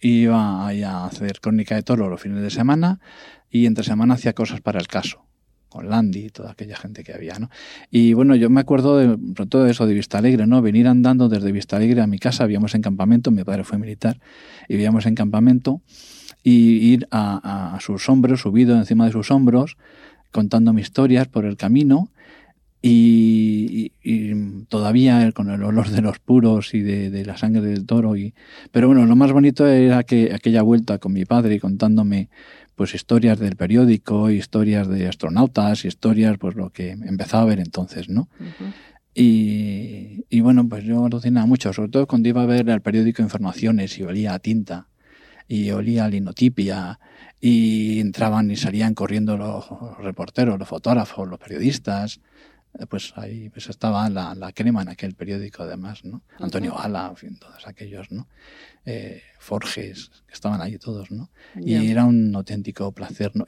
iba ahí a hacer crónica de toros los fines de semana y entre semana hacía cosas para El Caso, con Landi y toda aquella gente que había, ¿no? Y bueno, yo me acuerdo de todo eso de Vistalegre, ¿no? Venir andando desde Vistalegre a mi casa, vivíamos en campamento, mi padre fue militar, y vivíamos en campamento, y ir a sus hombros, subido encima de sus hombros, contándome historias por el camino, y todavía con el olor de los puros y de la sangre del toro. Pero bueno, lo más bonito era aquella vuelta con mi padre contándome pues historias del periódico, historias de astronautas, historias, pues lo que empezaba a ver entonces, ¿no? Uh-huh. Y bueno, pues yo alucinaba mucho, sobre todo cuando iba a ver el periódico Informaciones y olía a tinta y olía a linotipia y entraban y salían corriendo los reporteros, los fotógrafos, los periodistas. Pues ahí pues estaba la crema en aquel periódico además, ¿no? Uh-huh. Antonio Gala, en fin, todos aquellos, ¿no? Forges, que estaban ahí todos, ¿no? Yeah. Y era un auténtico placer, ¿no?